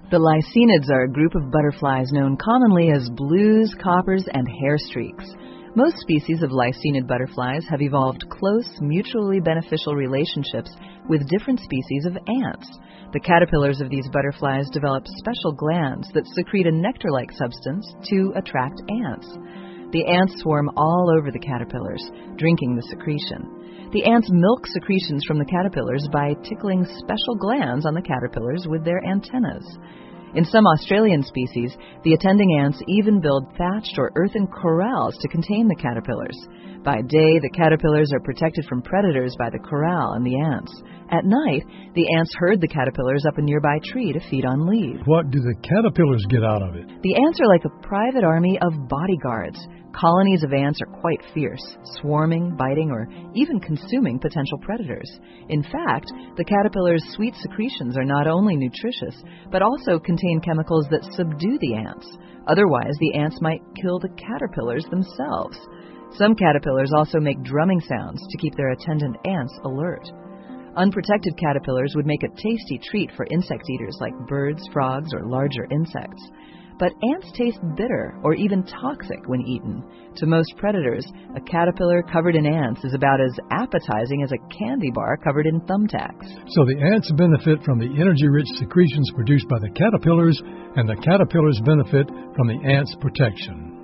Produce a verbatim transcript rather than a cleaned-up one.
The lycaenids are a group of butterflies known commonly as blues, coppers, and hair streaks. Most species of lycaenid butterflies have evolved close, mutually beneficial relationships with different species of ants. The caterpillars of these butterflies develop special glands that secrete a nectar-like substance to attract ants. The ants swarm all over the caterpillars, drinking the secretion. The ants milk secretions from the caterpillars by tickling special glands on the caterpillars with their antennas. In some Australian species, the attending ants even build thatched or earthen corrals to contain the caterpillars. By day, the caterpillars are protected from predators by the corral and the ants. At night, the ants herd the caterpillars up a nearby tree to feed on leaves. What do the caterpillars get out of it? The ants are like a private army of bodyguards. Colonies of ants are quite fierce, swarming, biting, or even consuming potential predators. In fact, the caterpillar's sweet secretions are not only nutritious, but also contain chemicals that subdue the ants. Otherwise, the ants might kill the caterpillars themselves. Some caterpillars also make drumming sounds to keep their attendant ants alert. Unprotected caterpillars would make a tasty treat for insect eaters like birds, frogs, or larger insects. But ants taste bitter or even toxic when eaten. To most predators, a caterpillar covered in ants is about as appetizing as a candy bar covered in thumbtacks. So the ants benefit from the energy-rich secretions produced by the caterpillars, and the caterpillars benefit from the ants' protection.